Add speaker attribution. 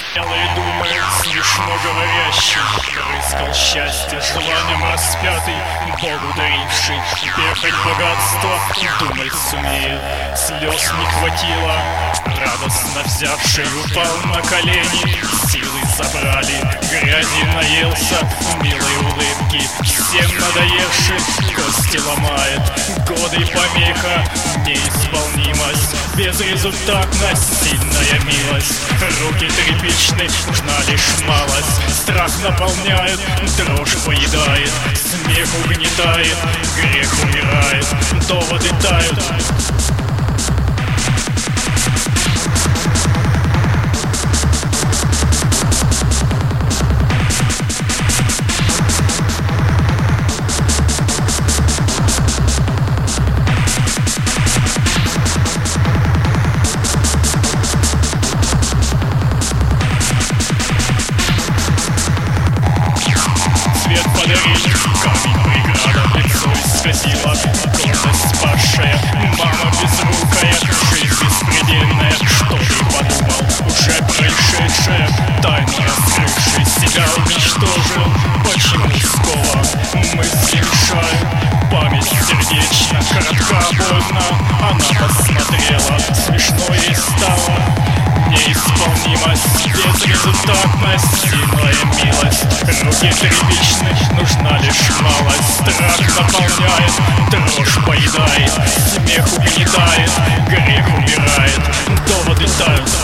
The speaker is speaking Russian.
Speaker 1: Белый думает, смешно говорящий, рыскал счастье, желанием распятый, Богу даривший, бегать богатство, думать сумеет, слез не хватило, радостно взявший, упал на колени, силы забрали, грязи наелся, милой улыбки, всем надоевший, кости ломает, годы помеха, неисполнимость, безрезультатность, сильная милость, руки тряпичны, нужна лишь малость, страх наполняет, дрожь поедает, смех угнетает, грех умирает, доводы тают. Камень преграда, лицо исказила, гордость спасшая, мама безрукая, жизнь беспредельная, что ты подумал, уже происшедшее, тайно раскрывший, себя уничтожил, почему скова, мысли мешают, память сердечна, коротка, больно, она посмотрела, смешно ей стало, неисполнимость, безрезультатность, сильная милость, руки тряпичны, нужна лишь малость, страх наполняет, дрожь поедает, смех угнетает, грех умирает, доводы тают.